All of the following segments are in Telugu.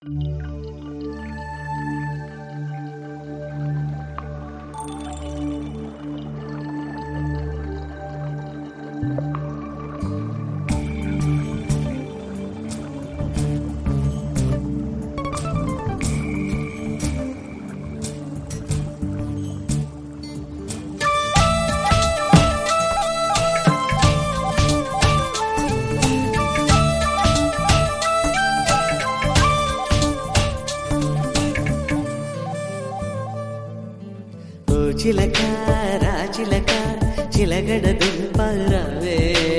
చిలక రాచిలక చిలగడ దుంపరవే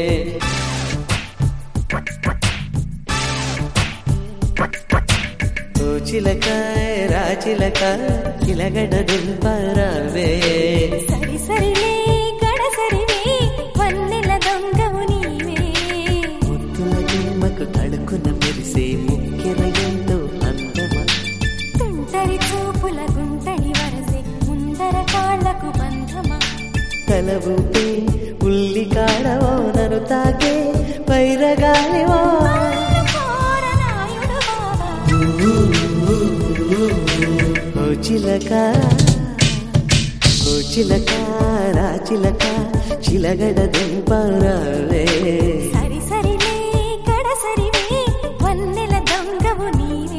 ఓ చిలక రాచిలక చిలగడ దుంపరవే సరి సరిలే గడసరివే వన్నెల దొంగవు నీవే ముత్తుల గుమ్మకు తడుకున మెరిసే ముక్కెర ఎంతో అందమా తుంటరి చూపుల గుంటడి వరసే ముందర కాళ్లకు బంధమా తల ఊపే ఉల్లి కాడవో నన్ను తాకే పైరగాలివో కోరనాయుడు బావా ఓ చిలక ఓ చిలక రాచిలక చిలగడ దుంపరవే సరి సరిలే గడసరివే వన్నెల దొంగవు నీవే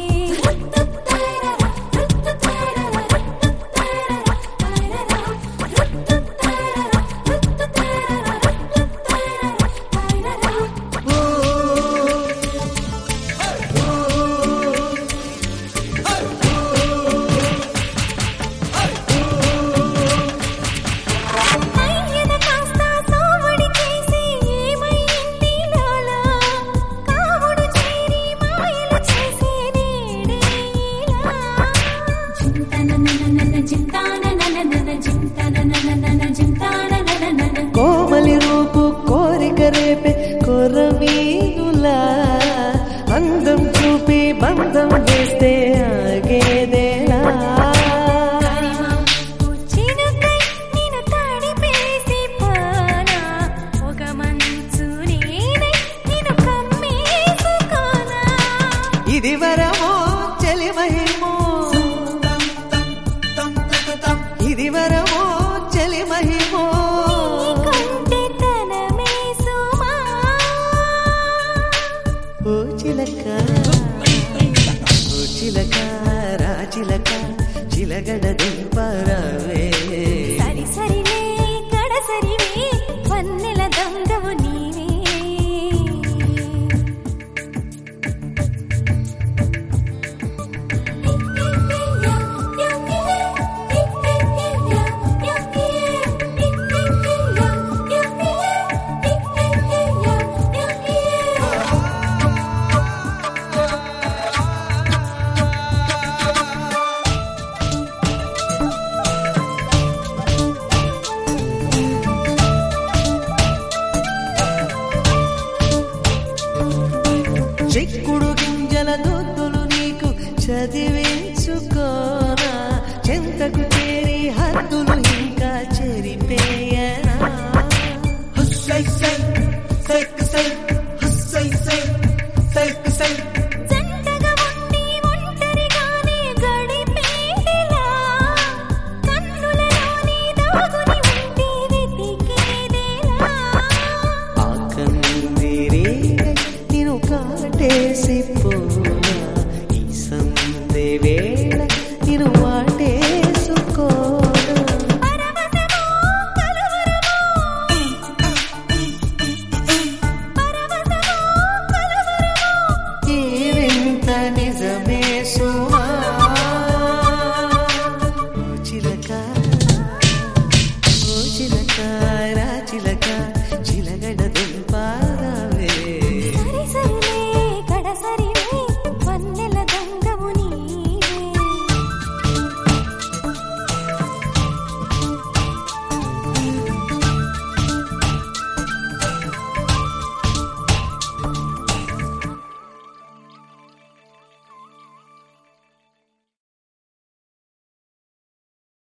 అయ్యద కాస్త సోవడి చేసి ఏమైంది లాలా కావుడు చేరి మాయలు చేసే నేడేలా జింతనననన జింతానననన జింతనననన జింతానననన కోమలి రూపు కోరిక రేపే కొరమీనులా అందం చూపి బంధం వేస్తే ఆగేదేలా కరిమా చినుకై నిన్ను తడిపేసి పానా ఒక మంచు నేనై నిన్ను కమ్మేసుకోనా ఇది వరమో చెలి మహిమో ఇది వరమో చెలి మహిమో కంటే తనమే సుమా ఓ చిలక ఓ చిలక రాచిలక చిలగడ దుంపరవే సరి సరిలే గడసరివే వన్నెల దొంగవు నీవే చిక్కుడు గింజల దొద్దులు నీకు చదివించుకోనా చెంతకు